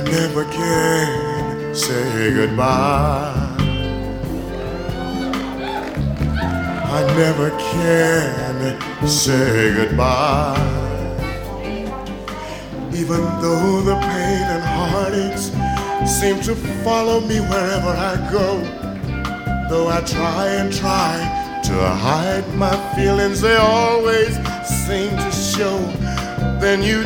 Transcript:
never can say goodbye. I never can say goodbye. Even though the pain and heartaches seem to follow me wherever I go, though I try and try to hide my feelings, they always seem to show. Then you